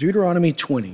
Deuteronomy 20.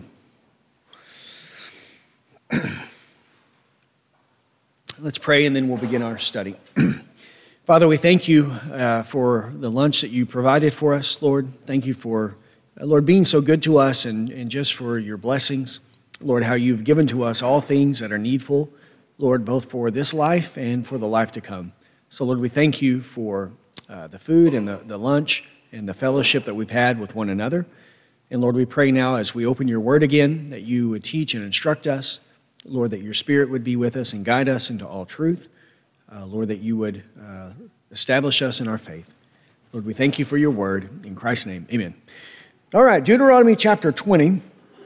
Let's pray and then we'll begin our study. Father, we thank you for the lunch that you provided for us, Lord. Thank you for, Lord, being so good to us and just for your blessings. Lord, how you've given to us all things that are needful, Lord, both for this life and for the life to come. So, Lord, we thank you for the food and the lunch and the fellowship that we've had with one another. And, Lord, we pray now as we open your word again that you would teach and instruct us. Lord, that your Spirit would be with us and guide us into all truth. Lord, that you would establish us in our faith. Lord, we thank you for your word. In Christ's name, amen. All right, Deuteronomy chapter 20.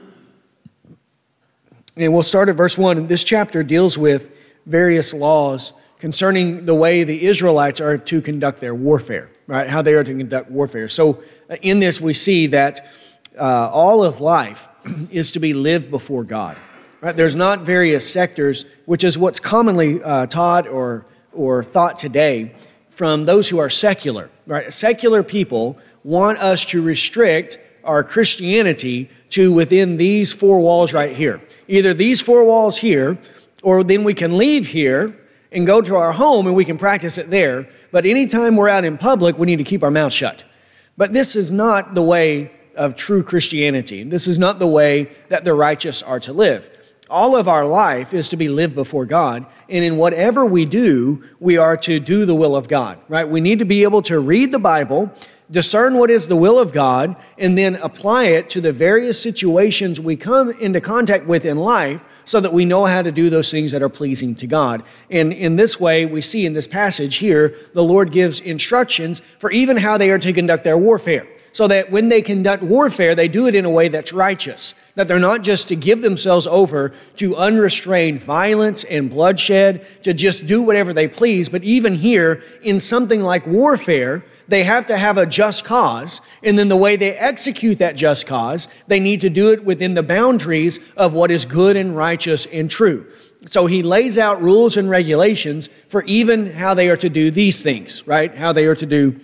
And we'll start at verse 1. This chapter deals with various laws concerning the way the Israelites are to conduct their warfare, right? How they are to conduct warfare. So in this we see that all of life is to be lived before God. Right? There's not various sectors, which is what's commonly taught or thought today from those who are secular. Right? Secular people want us to restrict our Christianity to within these four walls right here. Either these four walls here, or then we can leave here and go to our home and we can practice it there. But anytime we're out in public, we need to keep our mouth shut. But this is not the way of true Christianity. This is not the way that the righteous are to live. All of our life is to be lived before God, and in whatever we do, we are to do the will of God, right? We need to be able to read the Bible, discern what is the will of God, and then apply it to the various situations we come into contact with in life so that we know how to do those things that are pleasing to God. And in this way, we see in this passage here, the Lord gives instructions for even how they are to conduct their warfare. So that when they conduct warfare, they do it in a way that's righteous. That they're not just to give themselves over to unrestrained violence and bloodshed, to just do whatever they please. But even here, in something like warfare, they have to have a just cause. And then the way they execute that just cause, they need to do it within the boundaries of what is good and righteous and true. So he lays out rules and regulations for even how they are to do these things, right? How they are to do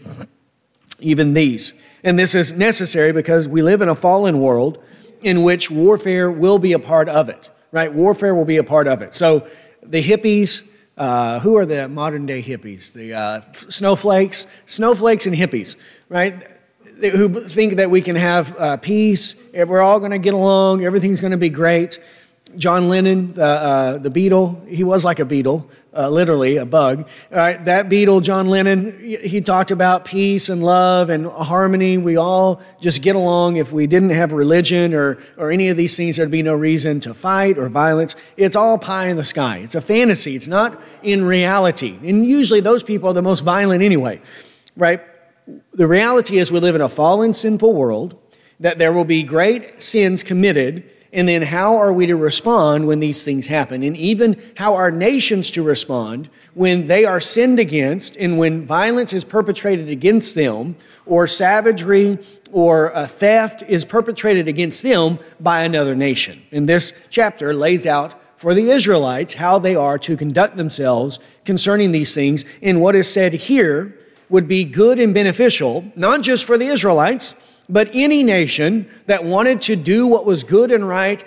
even these. And this is necessary because we live in a fallen world in which warfare will be a part of it, right? Warfare will be a part of it. So the hippies, who are the modern day hippies? The snowflakes and hippies, right? Who think that we can have peace, we're all going to get along, everything's going to be great. John Lennon, the Beatle, he was like a beetle, literally a bug. That Beatle, John Lennon, he talked about peace and love and harmony. We all just get along. If we didn't have religion or any of these things, there'd be no reason to fight or violence. It's all pie in the sky. It's a fantasy. It's not in reality. And usually those people are the most violent anyway, right? The reality is we live in a fallen, sinful world, that there will be great sins committed. And then how are we to respond when these things happen? And even how are nations to respond when they are sinned against and when violence is perpetrated against them or savagery or theft is perpetrated against them by another nation? And this chapter lays out for the Israelites how they are to conduct themselves concerning these things. And what is said here would be good and beneficial, not just for the Israelites, but any nation that wanted to do what was good and right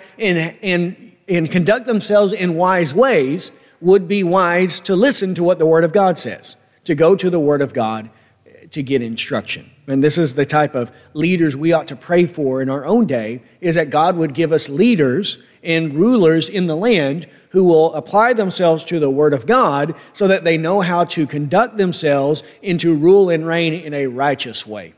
and conduct themselves in wise ways would be wise to listen to what the Word of God says, to go to the Word of God to get instruction. And this is the type of leaders we ought to pray for in our own day, is that God would give us leaders and rulers in the land who will apply themselves to the Word of God so that they know how to conduct themselves and to rule and reign in a righteous way.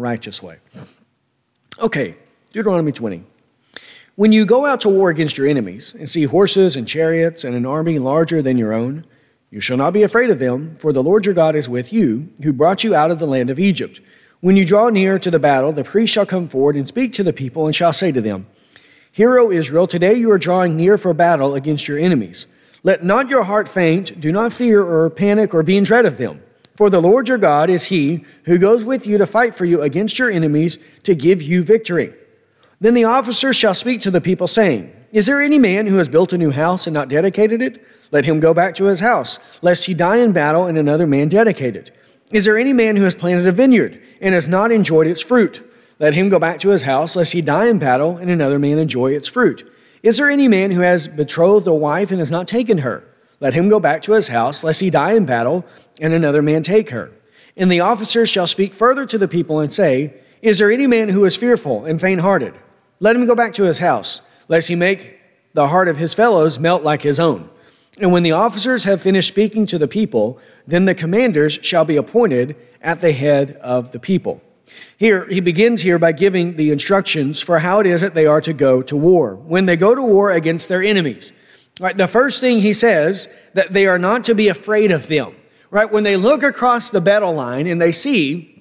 Okay, Deuteronomy 20. When you go out to war against your enemies and see horses and chariots and an army larger than your own, you shall not be afraid of them, for the Lord your God is with you, who brought you out of the land of Egypt. When you draw near to the battle, the priest shall come forward and speak to the people and shall say to them, Hear, O Israel, today you are drawing near for battle against your enemies. Let not your heart faint, do not fear or panic or be in dread of them. For the Lord your God is he who goes with you to fight for you against your enemies to give you victory. Then the officers shall speak to the people, saying, Is there any man who has built a new house and not dedicated it? Let him go back to his house, lest he die in battle and another man dedicate it. Is there any man who has planted a vineyard and has not enjoyed its fruit? Let him go back to his house, lest he die in battle, and another man enjoy its fruit. Is there any man who has betrothed a wife and has not taken her? Let him go back to his house, lest he die in battle, and another man take her. And the officers shall speak further to the people and say, Is there any man who is fearful and faint-hearted? Let him go back to his house, lest he make the heart of his fellows melt like his own. And when the officers have finished speaking to the people, then the commanders shall be appointed at the head of the people. Here, he begins here by giving the instructions for how it is that they are to go to war. When they go to war against their enemies, right, the first thing he says, that they are not to be afraid of them. Right, when they look across the battle line and they see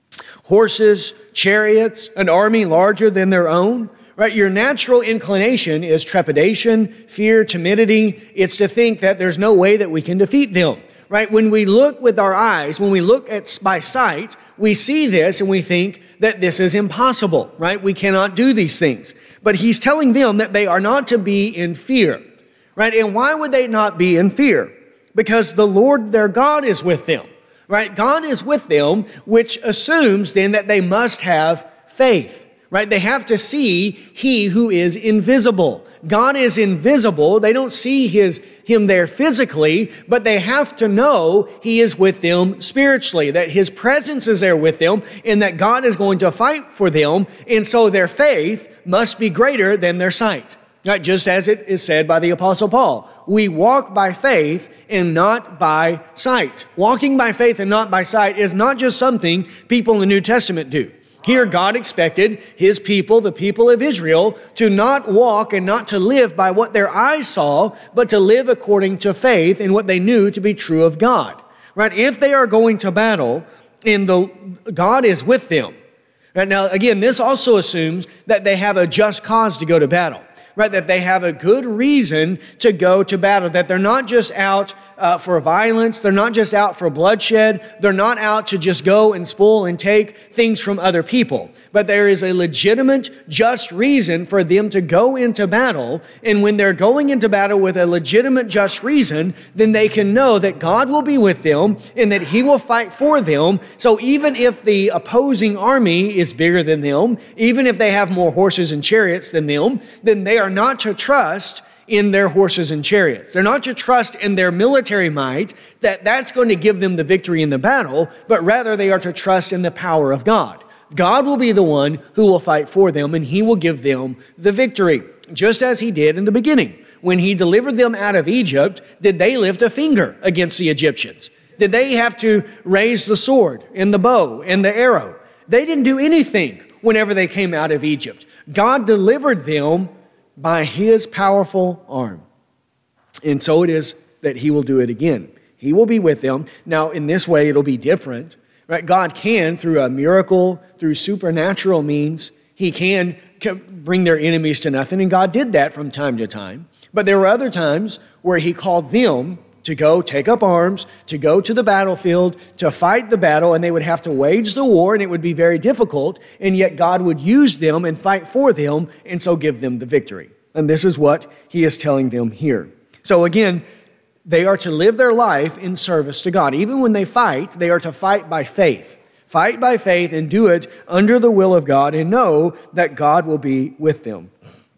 horses, chariots, an army larger than their own, right, your natural inclination is trepidation, fear, timidity. It's to think that there's no way that we can defeat them. Right, when we look with our eyes, when we look at by sight, we see this and we think that this is impossible, right? We cannot do these things. But he's telling them that they are not to be in fear, right? And why would they not be in fear? Because the Lord their God is with them, right? God is with them, which assumes then that they must have faith, right? They have to see he who is invisible. God is invisible. They don't see him there physically, but they have to know he is with them spiritually, that his presence is there with them, and that God is going to fight for them. And so their faith must be greater than their sight. Right? Just as it is said by the Apostle Paul, we walk by faith and not by sight. Walking by faith and not by sight is not just something people in the New Testament do. Here, God expected his people, the people of Israel, to not walk and not to live by what their eyes saw, but to live according to faith in what they knew to be true of God. Right? If they are going to battle, and God is with them. Right? Now, again, this also assumes that they have a just cause to go to battle. Right, that they have a good reason to go to battle, that they're not just out for violence, they're not just out for bloodshed, they're not out to just go and spoil and take things from other people, but there is a legitimate, just reason for them to go into battle, and when they're going into battle with a legitimate, just reason, then they can know that God will be with them and that he will fight for them. So even if the opposing army is bigger than them, even if they have more horses and chariots than them, then they are not to trust in their horses and chariots. They're not to trust in their military might, that's going to give them the victory in the battle, but rather they are to trust in the power of God. God will be the one who will fight for them, and he will give them the victory, just as he did in the beginning. When he delivered them out of Egypt, did they lift a finger against the Egyptians? Did they have to raise the sword and the bow and the arrow? They didn't do anything whenever they came out of Egypt. God delivered them by his powerful arm. And so it is that he will do it again. He will be with them. Now, in this way, it'll be different. Right? God can, through a miracle, through supernatural means, he can bring their enemies to nothing. And God did that from time to time. But there were other times where he called them to go take up arms, to go to the battlefield, to fight the battle, and they would have to wage the war, and it would be very difficult, and yet God would use them and fight for them, and so give them the victory. And this is what he is telling them here. So again, they are to live their life in service to God. Even when they fight, they are to fight by faith. Fight by faith and do it under the will of God, and know that God will be with them.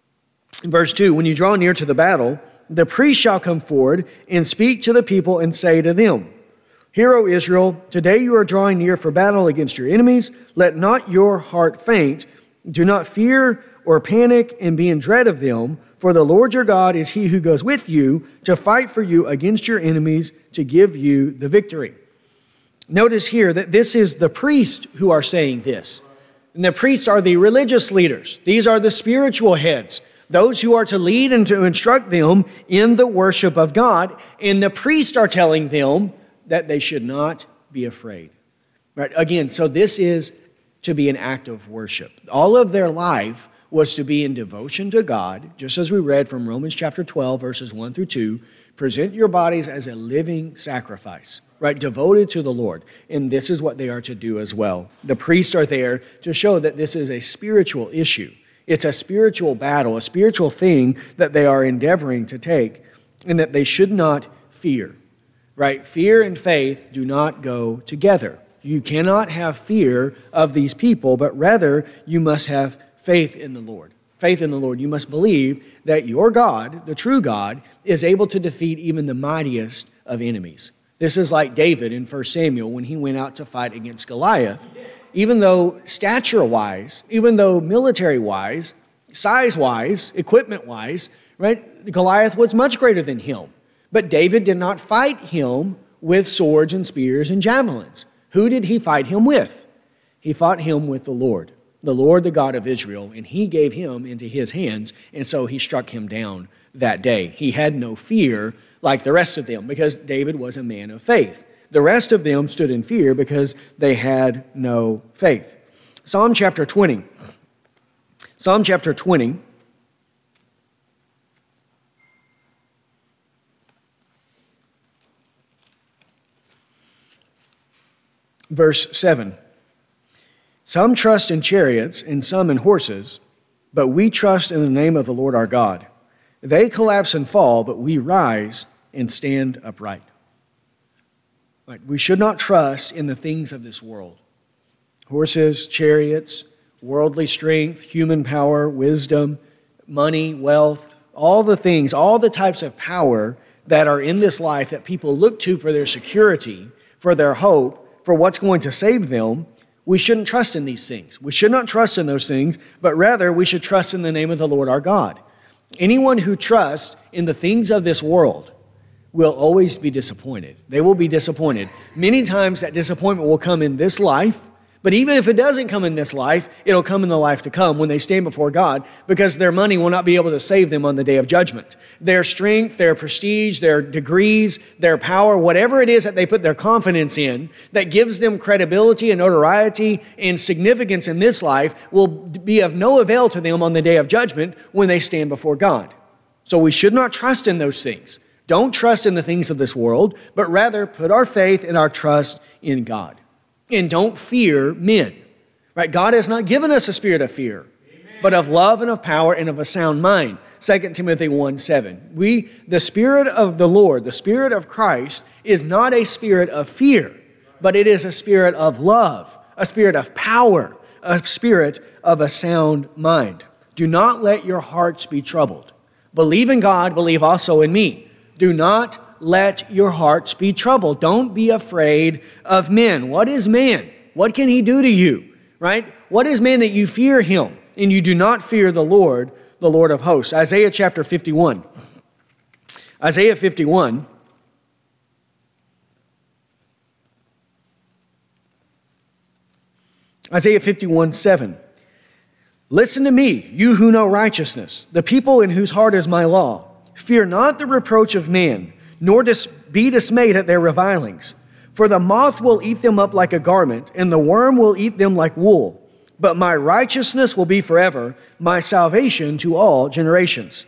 In verse 2, when you draw near to the battle, the priest shall come forward and speak to the people and say to them, Hear, O Israel, today you are drawing near for battle against your enemies. Let not your heart faint. Do not fear or panic and be in dread of them, for the Lord your God is he who goes with you to fight for you against your enemies to give you the victory. Notice here that this is the priests who are saying this. And the priests are the religious leaders. These are the spiritual heads, those who are to lead and to instruct them in the worship of God. And the priests are telling them that they should not be afraid. Right? Again, so this is to be an act of worship. All of their life was to be in devotion to God, just as we read from Romans chapter 12, verses 1 through 2. Present your bodies as a living sacrifice, right? Devoted to the Lord. And this is what they are to do as well. The priests are there to show that this is a spiritual issue. It's a spiritual battle, a spiritual thing that they are endeavoring to take, and that they should not fear, right? Fear and faith do not go together. You cannot have fear of these people, but rather you must have faith in the Lord. Faith in the Lord. You must believe that your God, the true God, is able to defeat even the mightiest of enemies. This is like David in 1 Samuel when he went out to fight against Goliath. Even though stature-wise, even though military-wise, size-wise, equipment-wise, right, Goliath was much greater than him. But David did not fight him with swords and spears and javelins. Who did he fight him with? He fought him with the Lord, the God of Israel, and he gave him into his hands, and so he struck him down that day. He had no fear like the rest of them because David was a man of faith. The rest of them stood in fear because they had no faith. Psalm chapter 20. Psalm chapter 20. Verse 7. Some trust in chariots and some in horses, but we trust in the name of the Lord our God. They collapse and fall, but we rise and stand upright. Right. We should not trust in the things of this world. Horses, chariots, worldly strength, human power, wisdom, money, wealth, all the things, all the types of power that are in this life that people look to for their security, for their hope, for what's going to save them. We shouldn't trust in these things. We should not trust in those things, but rather we should trust in the name of the Lord our God. Anyone who trusts in the things of this world will always be disappointed. They will be disappointed. Many times that disappointment will come in this life, but even if it doesn't come in this life, it'll come in the life to come when they stand before God, because their money will not be able to save them on the day of judgment. Their strength, their prestige, their degrees, their power, whatever it is that they put their confidence in that gives them credibility and notoriety and significance in this life will be of no avail to them on the day of judgment when they stand before God. So we should not trust in those things. Don't trust in the things of this world, but rather put our faith and our trust in God. And don't fear men. Right? God has not given us a spirit of fear, but of love and of power and of a sound mind. 2 Timothy 1:7. The Spirit of the Lord, the Spirit of Christ, is not a spirit of fear, but it is a spirit of love, a spirit of power, a spirit of a sound mind. Do not let your hearts be troubled. Believe in God, believe also in me. Do not let your hearts be troubled. Don't be afraid of men. What is man? What can he do to you? Right? What is man that you fear him and you do not fear the Lord of hosts? Isaiah chapter 51. Isaiah 51. Isaiah 51:7. Listen to me, you who know righteousness, the people in whose heart is my law. Fear not the reproach of man, nor be dismayed at their revilings. For the moth will eat them up like a garment, and the worm will eat them like wool. But my righteousness will be forever, my salvation to all generations.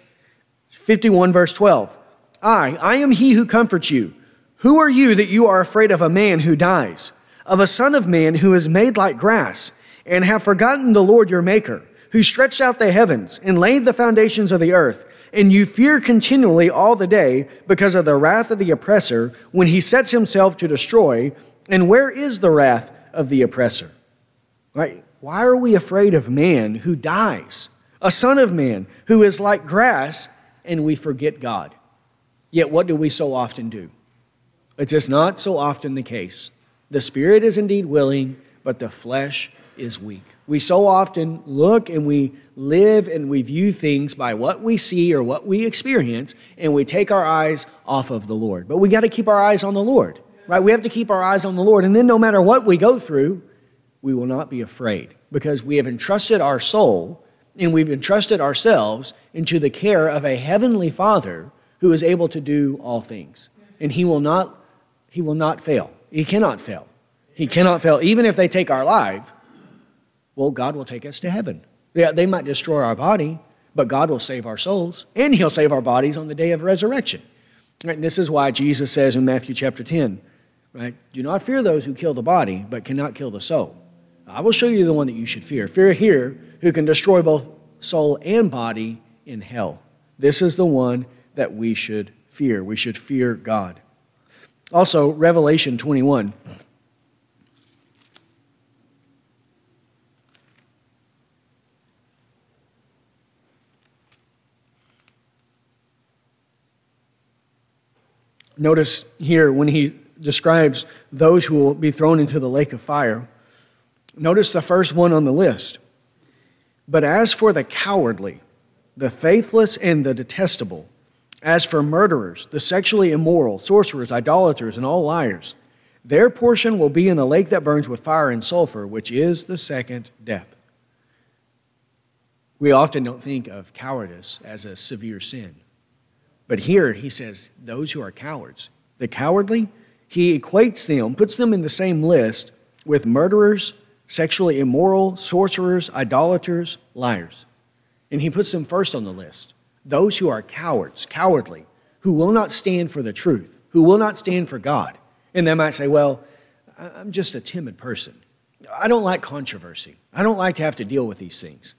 51 verse 12. I am he who comforts you. Who are you that you are afraid of a man who dies, of a son of man who is made like grass, and have forgotten the Lord your maker, who stretched out the heavens and laid the foundations of the earth? And you fear continually all the day because of the wrath of the oppressor when he sets himself to destroy. And where is the wrath of the oppressor? Right? Why are we afraid of man who dies? A son of man who is like grass, and we forget God. Yet what do we so often do? It's just not so often the case. The spirit is indeed willing, but the flesh is weak. We so often look and we live and we view things by what we see or what we experience, and we take our eyes off of the Lord. But we got to keep our eyes on the Lord, right? We have to keep our eyes on the Lord. And then no matter what we go through, we will not be afraid because we have entrusted our soul and we've entrusted ourselves into the care of a heavenly Father who is able to do all things. And he will not fail. He cannot fail. He cannot fail. Even if they take our life, well, God will take us to heaven. Yeah, they might destroy our body, but God will save our souls, and he'll save our bodies on the day of resurrection. Right? And this is why Jesus says in Matthew chapter 10, right, do not fear those who kill the body, but cannot kill the soul. I will show you the one that you should fear. Fear here, who can destroy both soul and body in hell. This is the one that we should fear. We should fear God. Also, Revelation 21. Notice here when he describes those who will be thrown into the lake of fire, notice the first one on the list. But as for the cowardly, the faithless, and the detestable, as for murderers, the sexually immoral, sorcerers, idolaters, and all liars, their portion will be in the lake that burns with fire and sulfur, which is the second death. We often don't think of cowardice as a severe sin. But here he says those who are cowards. The cowardly, he equates them, puts them in the same list with murderers, sexually immoral, sorcerers, idolaters, liars. And he puts them first on the list. Those who are cowards, cowardly, who will not stand for the truth, who will not stand for God. And they might say, well, I'm just a timid person. I don't like controversy. I don't like to have to deal with these things.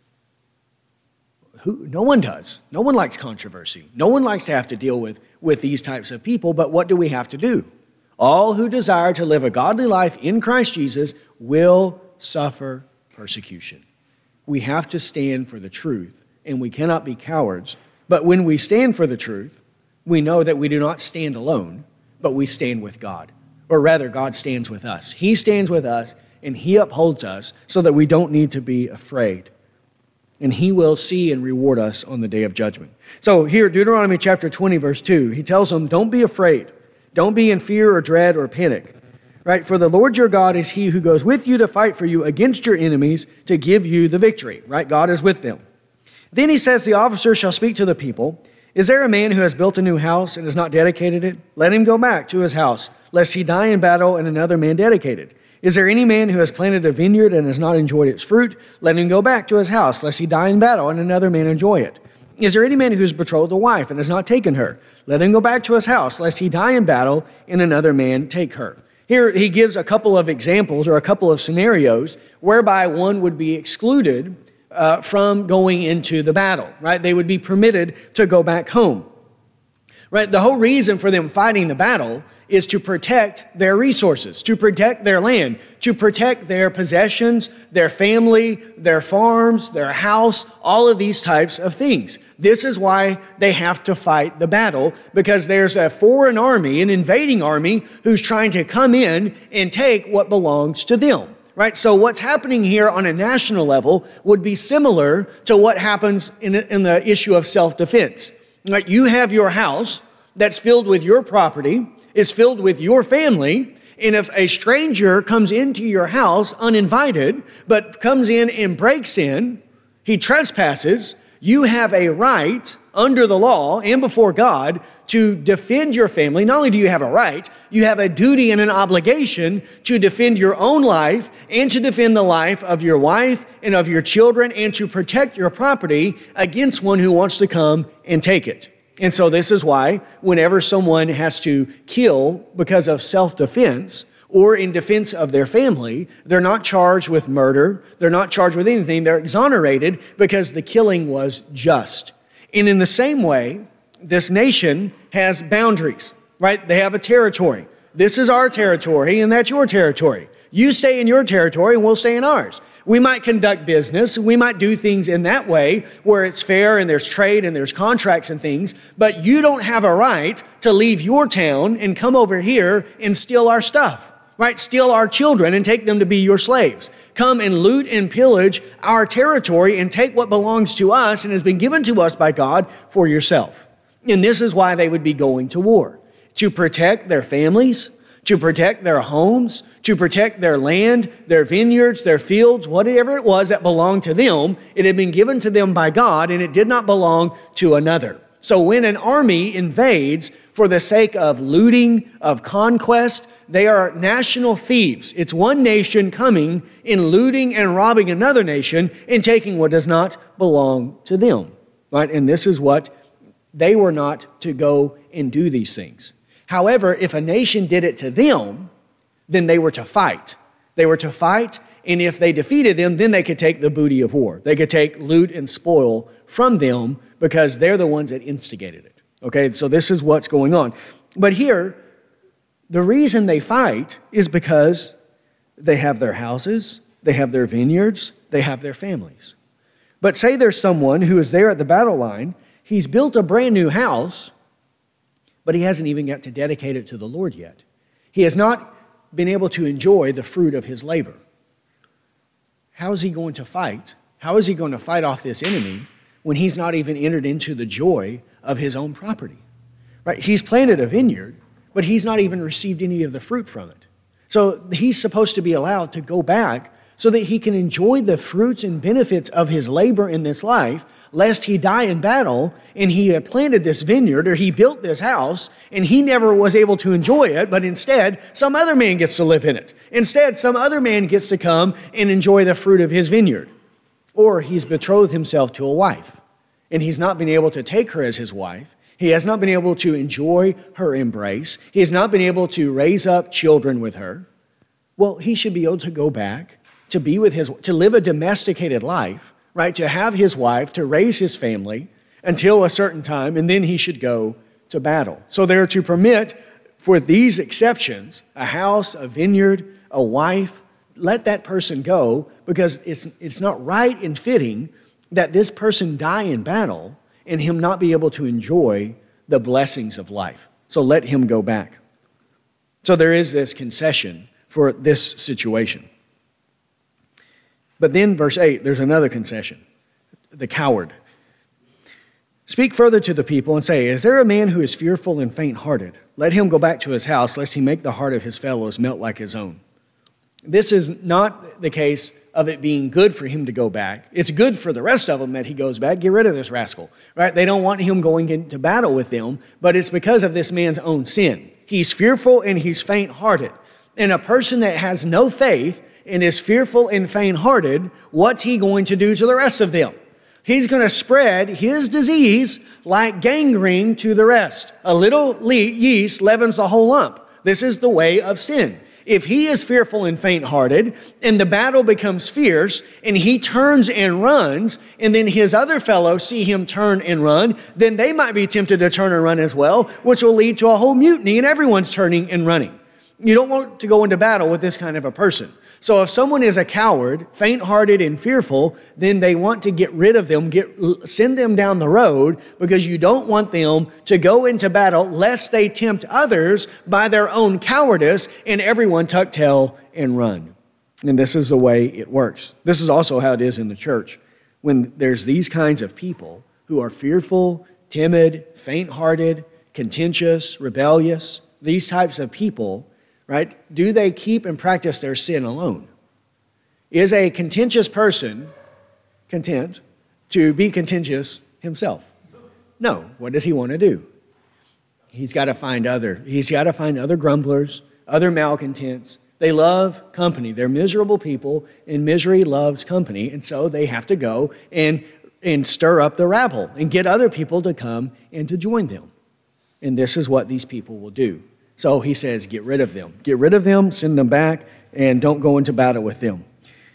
No one does. No one likes controversy. No one likes to have to deal with these types of people, but what do we have to do? All who desire to live a godly life in Christ Jesus will suffer persecution. We have to stand for the truth, and we cannot be cowards. But when we stand for the truth, we know that we do not stand alone, but we stand with God. Or rather, God stands with us. He stands with us, and He upholds us so that we don't need to be afraid. And He will see and reward us on the day of judgment. So here, Deuteronomy chapter 20, verse 2, he tells them, don't be afraid. Don't be in fear or dread or panic. Right? For the Lord your God is He who goes with you to fight for you against your enemies to give you the victory. Right? God is with them. Then he says, the officer shall speak to the people. Is there a man who has built a new house and has not dedicated it? Let him go back to his house, lest he die in battle and another man dedicate it. Is there any man who has planted a vineyard and has not enjoyed its fruit? Let him go back to his house, lest he die in battle and another man enjoy it. Is there any man who has betrothed a wife and has not taken her? Let him go back to his house, lest he die in battle and another man take her. Here he gives a couple of examples or a couple of scenarios whereby one would be excluded from going into the battle, right? They would be permitted to go back home, right? The whole reason for them fighting the battle is to protect their resources, to protect their land, to protect their possessions, their family, their farms, their house, all of these types of things. This is why they have to fight the battle, because there's a foreign army, an invading army, who's trying to come in and take what belongs to them. Right? So what's happening here on a national level would be similar to what happens in the issue of self-defense. Right? You have your house that's filled with your property, is filled with your family, and if a stranger comes into your house uninvited, but comes in and breaks in, he trespasses, you have a right under the law and before God to defend your family. Not only do you have a right, you have a duty and an obligation to defend your own life and to defend the life of your wife and of your children and to protect your property against one who wants to come and take it. And so this is why whenever someone has to kill because of self-defense or in defense of their family, they're not charged with murder, they're not charged with anything, they're exonerated because the killing was just. And in the same way, this nation has boundaries, right? They have a territory. This is our territory and that's your territory. You stay in your territory and we'll stay in ours. We might conduct business. We might do things in that way where it's fair and there's trade and there's contracts and things, but you don't have a right to leave your town and come over here and steal our stuff, right? Steal our children and take them to be your slaves. Come and loot and pillage our territory and take what belongs to us and has been given to us by God for yourself. And this is why they would be going to war, to protect their families, to protect their homes, to protect their land, their vineyards, their fields, whatever it was that belonged to them. It had been given to them by God, and it did not belong to another. So when an army invades for the sake of looting, of conquest, they are national thieves. It's one nation coming in looting and robbing another nation and taking what does not belong to them. Right? And this is what they were not to go and do these things. However, if a nation did it to them, then they were to fight. They were to fight, and if they defeated them, then they could take the booty of war. They could take loot and spoil from them because they're the ones that instigated it. Okay, so this is what's going on. But here, the reason they fight is because they have their houses, they have their vineyards, they have their families. But say there's someone who is there at the battle line, he's built a brand new house, but he hasn't even got to dedicate it to the Lord yet. He has not been able to enjoy the fruit of his labor. How is he going to fight? How is he going to fight off this enemy when he's not even entered into the joy of his own property? Right? He's planted a vineyard, but he's not even received any of the fruit from it. So he's supposed to be allowed to go back so that he can enjoy the fruits and benefits of his labor in this life, lest he die in battle and he had planted this vineyard or he built this house and he never was able to enjoy it, but instead some other man gets to live in it. Instead, some other man gets to come and enjoy the fruit of his vineyard. Or he's betrothed himself to a wife and he's not been able to take her as his wife. He has not been able to enjoy her embrace. He has not been able to raise up children with her. Well, he should be able to go back to be with to live a domesticated life, right? To have his wife, to raise his family until a certain time, and then he should go to battle. So they're to permit for these exceptions, a house, a vineyard, a wife, let that person go because it's not right and fitting that this person die in battle and him not be able to enjoy the blessings of life. So let him go back. So there is this concession for this situation. But then verse 8, there's another concession. The coward. Speak further to the people and say, is there a man who is fearful and faint-hearted? Let him go back to his house, lest he make the heart of his fellows melt like his own. This is not the case of it being good for him to go back. It's good for the rest of them that he goes back. Get rid of this rascal, right? They don't want him going into battle with them, but it's because of this man's own sin. He's fearful and he's faint-hearted. And a person that has no faith and is fearful and faint-hearted, what's he going to do to the rest of them? He's going to spread his disease like gangrene to the rest. A little yeast leavens the whole lump. This is the way of sin. If he is fearful and faint-hearted, and the battle becomes fierce, and he turns and runs, and then his other fellows see him turn and run, then they might be tempted to turn and run as well, which will lead to a whole mutiny, and everyone's turning and running. You don't want to go into battle with this kind of a person. So if someone is a coward, faint-hearted and fearful, then they want to get rid of them, send them down the road, because you don't want them to go into battle lest they tempt others by their own cowardice and everyone tuck tail and run. And this is the way it works. This is also how it is in the church. When there's these kinds of people who are fearful, timid, faint-hearted, contentious, rebellious, these types of people, right? Do they keep and practice their sin alone? Is a contentious person content to be contentious himself? No. What does he want to do? He's got to find other grumblers, other malcontents. They love company. They're miserable people, and misery loves company. And so they have to go and stir up the rabble and get other people to come and to join them. And this is what these people will do. So he says, get rid of them. Get rid of them, send them back, and don't go into battle with them.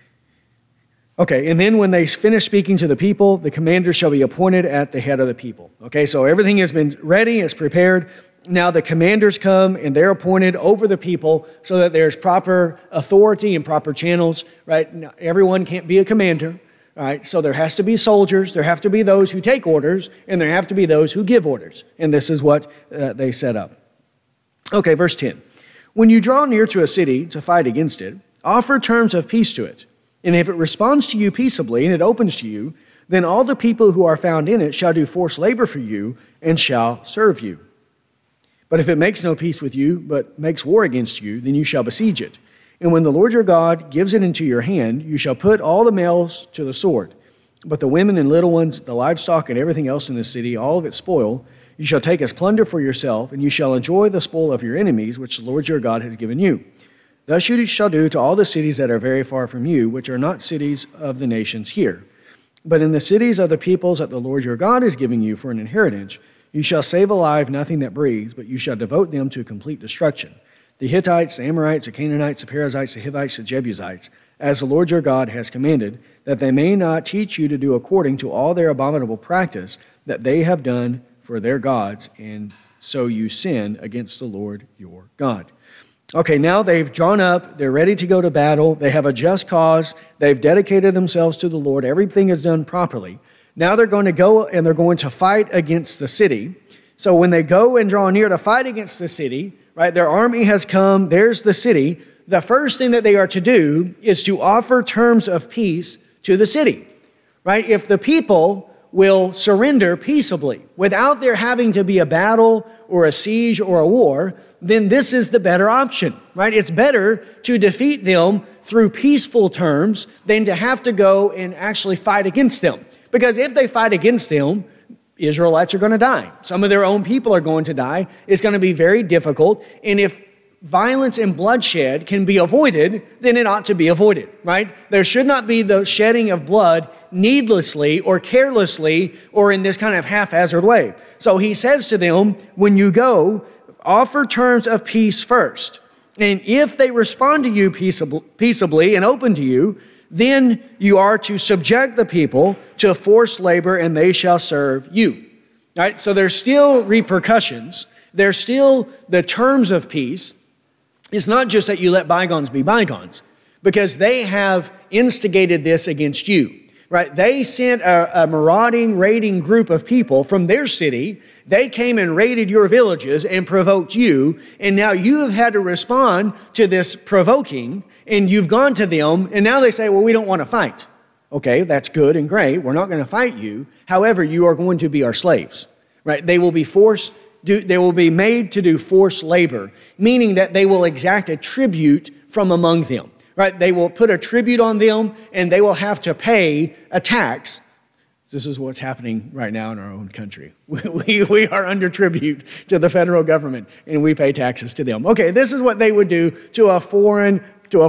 Okay, and then when they finish speaking to the people, the commander shall be appointed at the head of the people. Okay, so everything has been ready, it's prepared. Now the commanders come and they're appointed over the people so that there's proper authority and proper channels, right? Now, everyone can't be a commander, right? So there has to be soldiers, there have to be those who take orders, and there have to be those who give orders. And this is what they set up. Okay, verse 10. When you draw near to a city to fight against it, offer terms of peace to it. And if it responds to you peaceably and it opens to you, then all the people who are found in it shall do forced labor for you and shall serve you. But if it makes no peace with you, but makes war against you, then you shall besiege it. And when the Lord your God gives it into your hand, you shall put all the males to the sword. But the women and little ones, the livestock and everything else in the city, all of its spoil, you shall take as plunder for yourself, and you shall enjoy the spoil of your enemies, which the Lord your God has given you. Thus you shall do to all the cities that are very far from you, which are not cities of the nations here. But in the cities of the peoples that the Lord your God is giving you for an inheritance, you shall save alive nothing that breathes, but you shall devote them to complete destruction. The Hittites, the Amorites, the Canaanites, the Perizzites, the Hivites, the Jebusites, as the Lord your God has commanded, that they may not teach you to do according to all their abominable practice that they have done for their gods, and so you sin against the Lord your God. Okay, now they've drawn up, they're ready to go to battle, they have a just cause, they've dedicated themselves to the Lord, everything is done properly. Now they're going to go and they're going to fight against the city. So when they go and draw near to fight against the city, right, their army has come, there's the city. The first thing that they are to do is to offer terms of peace to the city, right? If the people will surrender peaceably without there having to be a battle or a siege or a war, then this is the better option, right? It's better to defeat them through peaceful terms than to have to go and actually fight against them. Because if they fight against them, Israelites are going to die. Some of their own people are going to die. It's going to be very difficult. And if violence and bloodshed can be avoided, then it ought to be avoided, right? There should not be the shedding of blood needlessly or carelessly or in this kind of haphazard way. So he says to them, when you go, offer terms of peace first. And if they respond to you peaceably and open to you, then you are to subject the people to forced labor and they shall serve you. Right? So there's still repercussions. There's still the terms of peace. It's not just that you let bygones be bygones, because they have instigated this against you. Right? They sent a marauding, raiding group of people from their city. They came and raided your villages and provoked you. And now you have had to respond to this provoking, and you've gone to them, and now they say, well, we don't want to fight. Okay, that's good and great. We're not going to fight you. However, you are going to be our slaves. Right? They will be made to do forced labor, meaning that they will exact a tribute from among them. Right? They will put a tribute on them, and they will have to pay a tax. This is what's happening right now in our own country. We are under tribute to the federal government, and we pay taxes to them. Okay, this is what they would do to a foreign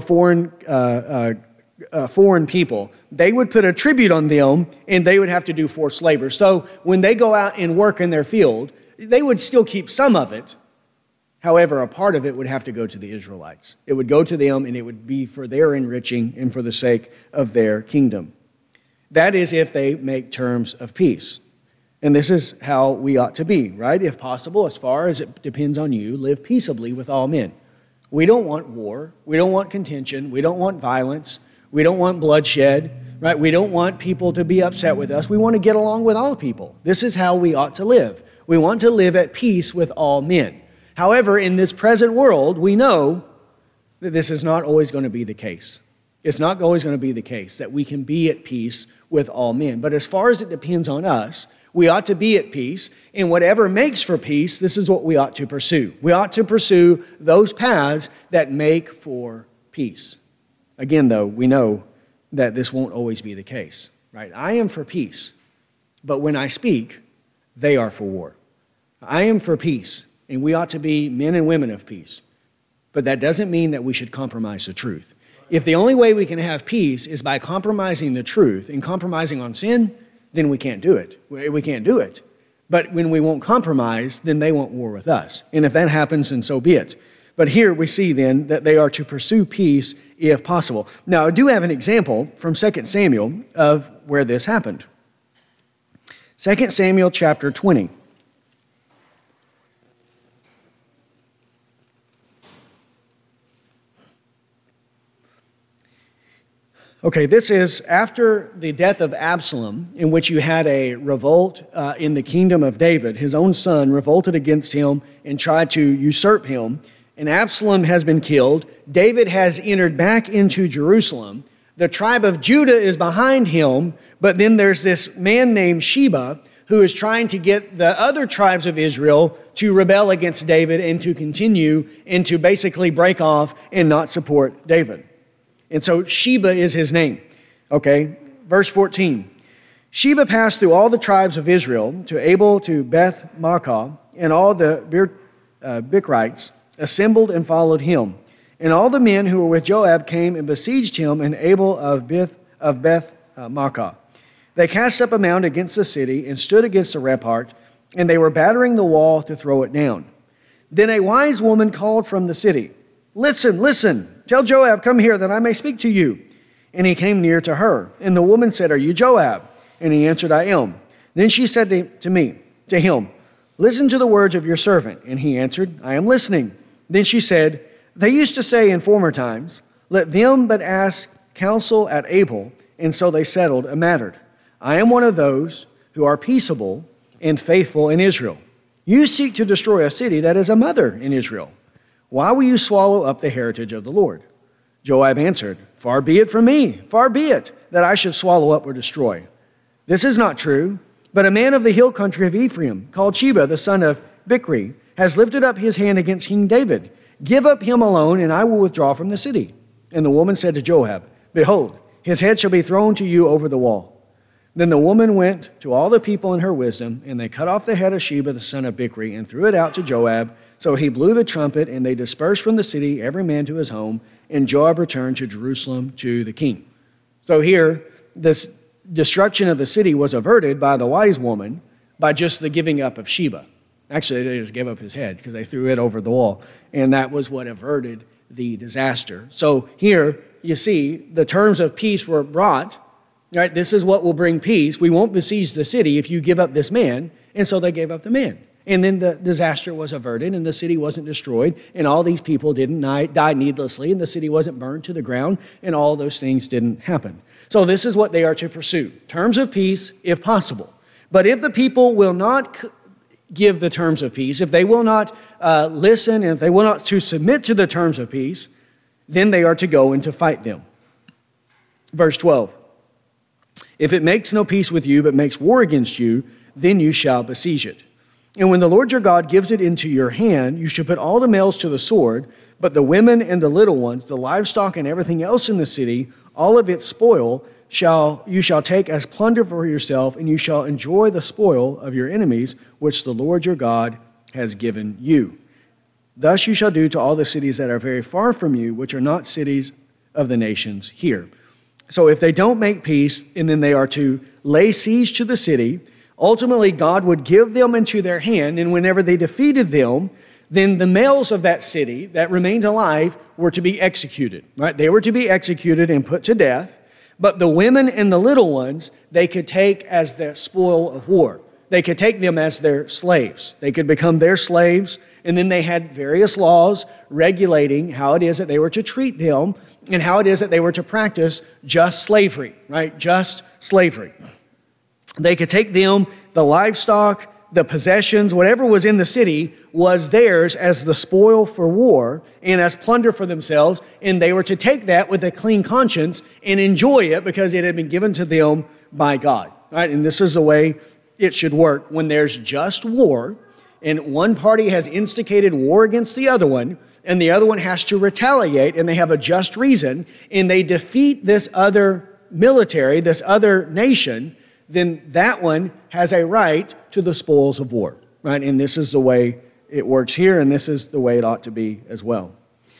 people. They would put a tribute on them, and they would have to do forced labor. So when they go out and work in their field, they would still keep some of it. However, a part of it would have to go to the Israelites. It would go to them, and it would be for their enriching and for the sake of their kingdom. That is if they make terms of peace. And this is how we ought to be, right? If possible, as far as it depends on you, live peaceably with all men. We don't want war. We don't want contention. We don't want violence. We don't want bloodshed, right? We don't want people to be upset with us. We want to get along with all people. This is how we ought to live. We want to live at peace with all men. However, in this present world, we know that this is not always going to be the case. It's not always going to be the case that we can be at peace with all men. But as far as it depends on us, we ought to be at peace. And whatever makes for peace, this is what we ought to pursue. We ought to pursue those paths that make for peace. Again, though, we know that this won't always be the case, right? I am for peace, but when I speak, they are for war. I am for peace, and we ought to be men and women of peace. But that doesn't mean that we should compromise the truth. If the only way we can have peace is by compromising the truth and compromising on sin, then we can't do it. We can't do it. But when we won't compromise, then they won't war with us. And if that happens, then so be it. But here we see then that they are to pursue peace if possible. Now, I do have an example from 2 Samuel of where this happened. 2 Samuel chapter 20. Okay, this is after the death of Absalom, in which you had a revolt in the kingdom of David. His own son revolted against him and tried to usurp him. And Absalom has been killed. David has entered back into Jerusalem. The tribe of Judah is behind him, but then there's this man named Sheba who is trying to get the other tribes of Israel to rebel against David and to continue and to basically break off and not support David. And so Sheba is his name. Okay, verse 14. Sheba passed through all the tribes of Israel to Abel, to Beth-maachah, and all the Bichrites assembled and followed him. And all the men who were with Joab came and besieged him and Abel of Beth-maachah. They cast up a mound against the city and stood against the rampart, and they were battering the wall to throw it down. Then a wise woman called from the city, Listen, tell Joab, come here, that I may speak to you. And he came near to her. And the woman said, Are you Joab? And he answered, I am. Then she said to him, Listen to the words of your servant. And he answered, I am listening. Then she said, They used to say in former times, Let them but ask counsel at Abel. And so they settled a matter. I am one of those who are peaceable and faithful in Israel. You seek to destroy a city that is a mother in Israel. Why will you swallow up the heritage of the Lord?" Joab answered, "Far be it from me, far be it, that I should swallow up or destroy. This is not true, but a man of the hill country of Ephraim, called Sheba, the son of Bichri, has lifted up his hand against King David. Give up him alone, and I will withdraw from the city." And the woman said to Joab, "Behold, his head shall be thrown to you over the wall." Then the woman went to all the people in her wisdom, and they cut off the head of Sheba, the son of Bichri, and threw it out to Joab. So he blew the trumpet, and they dispersed from the city, every man to his home, and Joab returned to Jerusalem to the king. So here, this destruction of the city was averted by the wise woman by just the giving up of Sheba. Actually, they just gave up his head because they threw it over the wall, and that was what averted the disaster. So here, you see, the terms of peace were brought. Right? This is what will bring peace. We won't besiege the city if you give up this man. And so they gave up the man. And then the disaster was averted, and the city wasn't destroyed, and all these people didn't die needlessly, and the city wasn't burned to the ground, and all those things didn't happen. So this is what they are to pursue. Terms of peace, if possible. But if the people will not give the terms of peace, if they will not listen, and if they will not to submit to the terms of peace, then they are to go and to fight them. Verse 12. If it makes no peace with you, but makes war against you, then you shall besiege it. And when the Lord your God gives it into your hand, you shall put all the males to the sword, but the women and the little ones, the livestock and everything else in the city, all of its spoil, you shall take as plunder for yourself, and you shall enjoy the spoil of your enemies, which the Lord your God has given you. Thus you shall do to all the cities that are very far from you, which are not cities of the nations here. So if they don't make peace, and then they are to lay siege to the city, ultimately God would give them into their hand, and whenever they defeated them, then the males of that city that remained alive were to be executed. Right? They were to be executed and put to death, but the women and the little ones, they could take as the spoil of war. They could take them as their slaves. They could become their slaves, and then they had various laws regulating how it is that they were to treat them and how it is that they were to practice just slavery, right? Just slavery. They could take them, the livestock, the possessions, whatever was in the city was theirs as the spoil for war and as plunder for themselves, and they were to take that with a clean conscience and enjoy it because it had been given to them by God, right? And this is the way it should work. When there's just war and one party has instigated war against the other one, and the other one has to retaliate, and they have a just reason, and they defeat this other military, this other nation, then that one has a right to the spoils of war, right? And this is the way it works here, and this is the way it ought to be as well.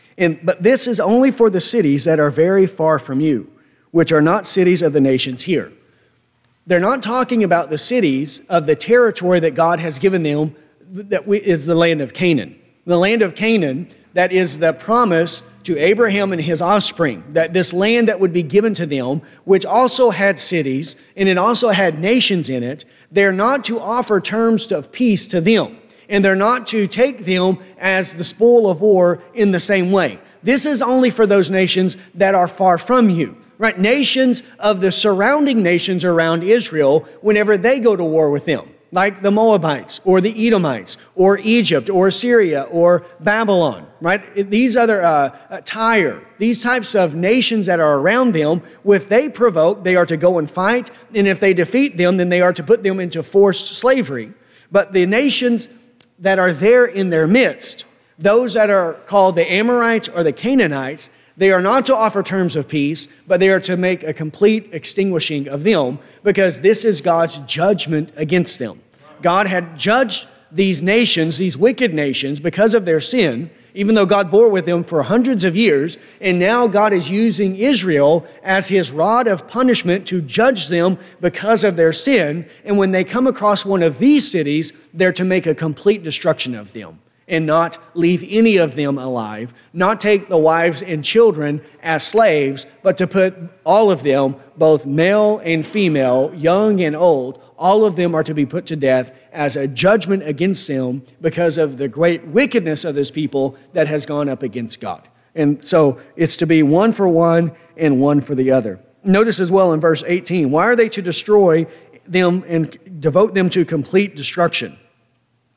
But this is only for the cities that are very far from you, which are not cities of the nations here. They're not talking about the cities of the territory that God has given them, that is the land of Canaan. The land of Canaan, that is the promise to Abraham and his offspring, that this land that would be given to them, which also had cities and it also had nations in it, they're not to offer terms of peace to them. And they're not to take them as the spoil of war in the same way. This is only for those nations that are far from you, right? Nations of the surrounding nations around Israel, whenever they go to war with them, like the Moabites or the Edomites or Egypt or Syria or Babylon, right? These other, Tyre, these types of nations that are around them, if they provoke, they are to go and fight. And if they defeat them, then they are to put them into forced slavery. But the nations that are there in their midst, those that are called the Amorites or the Canaanites, they are not to offer terms of peace, but they are to make a complete extinguishing of them, because this is God's judgment against them. God had judged these nations, these wicked nations, because of their sin, even though God bore with them for hundreds of years, and now God is using Israel as his rod of punishment to judge them because of their sin. And when they come across one of these cities, they're to make a complete destruction of them and not leave any of them alive, not take the wives and children as slaves, but to put all of them, both male and female, young and old, all of them are to be put to death as a judgment against them because of the great wickedness of this people that has gone up against God. And so it's to be one for one and one for the other. Notice as well in verse 18, why are they to destroy them and devote them to complete destruction?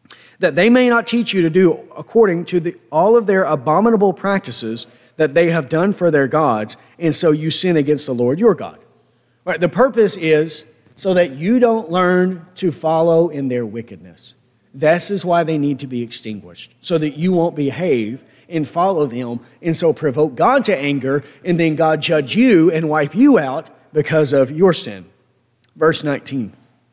that they may not teach you to do according to all of their abominable practices that they have done for their gods, and so you sin against the Lord your God. Right, the purpose is so that you don't learn to follow in their wickedness. This is why they need to be extinguished, so that you won't behave and follow them, and so provoke God to anger, and then God judge you and wipe you out because of your sin. Verse 19.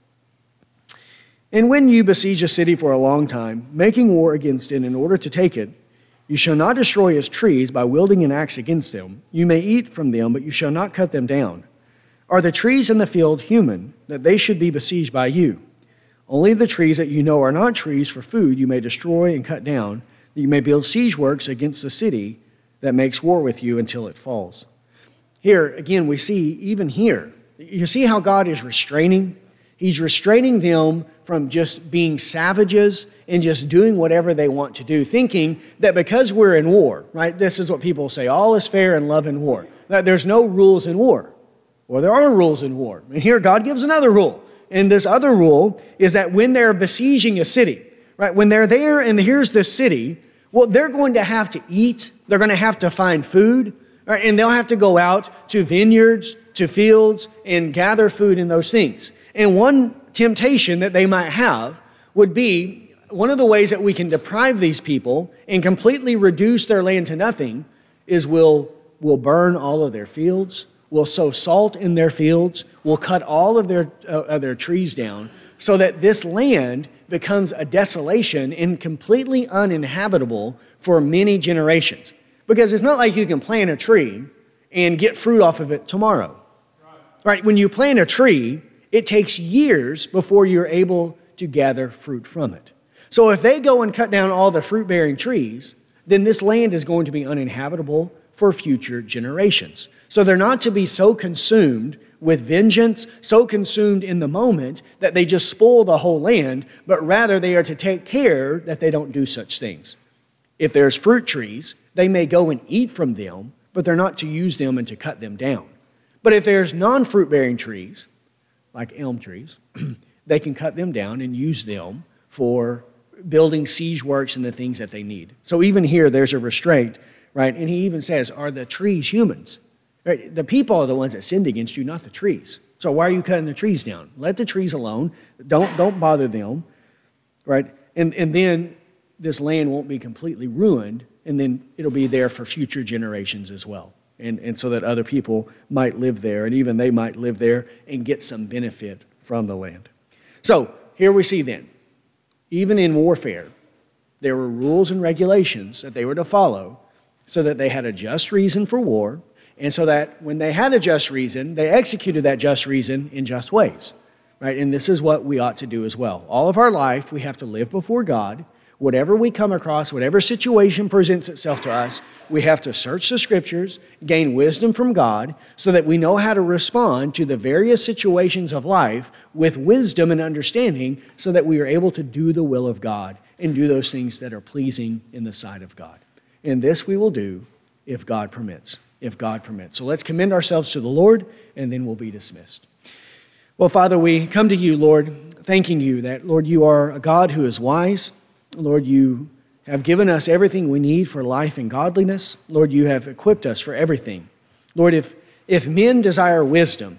And when you besiege a city for a long time, making war against it in order to take it, you shall not destroy its trees by wielding an axe against them. You may eat from them, but you shall not cut them down. Are the trees in the field human, that they should be besieged by you? Only the trees that you know are not trees for food you may destroy and cut down, that you may build siege works against the city that makes war with you until it falls. Here, again, we see, even here, you see how God is restraining? He's restraining them from just being savages and just doing whatever they want to do, thinking that because we're in war, right? This is what people say, all is fair in love and war. That there's no rules in war. Well, there are rules in war. And here God gives another rule. And this other rule is that when they're besieging a city, right? When they're there and here's the city, well, they're going to have to eat. They're going to have to find food, right? And they'll have to go out to vineyards, to fields, and gather food and those things. And one temptation that they might have would be, one of the ways that we can deprive these people and completely reduce their land to nothing is we'll burn all of their fields, we'll sow salt in their fields, we'll cut all of their trees down so that this land becomes a desolation and completely uninhabitable for many generations. Because it's not like you can plant a tree and get fruit off of it tomorrow. Right? When you plant a tree, it takes years before you're able to gather fruit from it. So if they go and cut down all the fruit-bearing trees, then this land is going to be uninhabitable for future generations. So they're not to be so consumed with vengeance, so consumed in the moment that they just spoil the whole land, but rather they are to take care that they don't do such things. If there's fruit trees, they may go and eat from them, but they're not to use them and to cut them down. But if there's non-fruit-bearing trees, like elm trees, they can cut them down and use them for building siege works and the things that they need. So even here, there's a restraint, right? And he even says, are the trees humans? Right? The people are the ones that sinned against you, not the trees. So why are you cutting the trees down? Let the trees alone. Don't bother them, right? And then this land won't be completely ruined, and then it'll be there for future generations as well. And so that other people might live there, and even they might live there and get some benefit from the land. So here we see then, even in warfare, there were rules and regulations that they were to follow so that they had a just reason for war, and so that when they had a just reason, they executed that just reason in just ways, right? And this is what we ought to do as well. All of our life, we have to live before God. Whatever we come across, whatever situation presents itself to us, we have to search the Scriptures, gain wisdom from God, so that we know how to respond to the various situations of life with wisdom and understanding, so that we are able to do the will of God and do those things that are pleasing in the sight of God. And this we will do if God permits. If God permits. So let's commend ourselves to the Lord, and then we'll be dismissed. Well, Father, we come to you, Lord, thanking you that, Lord, you are a God who is wise. Lord, you have given us everything we need for life and godliness. Lord, you have equipped us for everything. Lord, if men desire wisdom,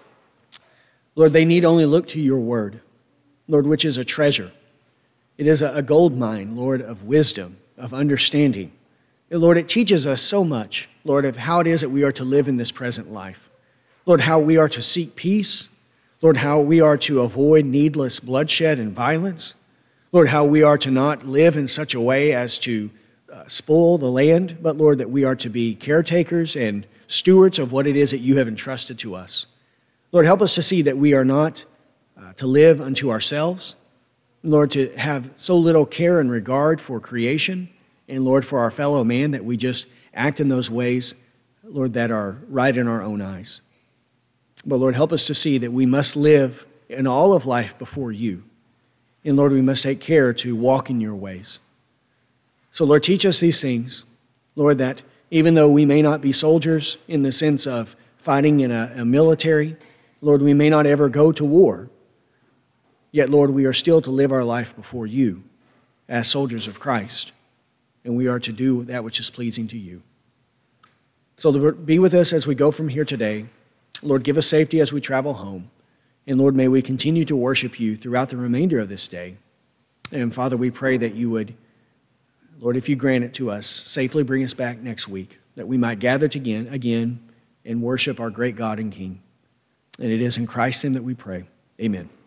Lord, they need only look to your word, Lord, which is a treasure. It is a gold mine, Lord, of wisdom, of understanding. And Lord, it teaches us so much, Lord, of how it is that we are to live in this present life. Lord, how we are to seek peace. Lord, how we are to avoid needless bloodshed and violence. Lord, how we are to not live in such a way as to spoil the land, but Lord, that we are to be caretakers and stewards of what it is that you have entrusted to us. Lord, help us to see that we are not to live unto ourselves. Lord, to have so little care and regard for creation, and Lord, for our fellow man, that we just act in those ways, Lord, that are right in our own eyes. But Lord, help us to see that we must live in all of life before you. And Lord, we must take care to walk in your ways. So Lord, teach us these things. Lord, that even though we may not be soldiers in the sense of fighting in a military, Lord, we may not ever go to war. Yet, Lord, we are still to live our life before you. as soldiers of Christ, and we are to do that which is pleasing to you. So Lord, be with us as we go from here today. Lord, give us safety as we travel home. And Lord, may we continue to worship you throughout the remainder of this day. And Father, we pray that you would, Lord, if you grant it to us, safely bring us back next week, that we might gather again and worship our great God and King. And it is in Christ's name that we pray. Amen.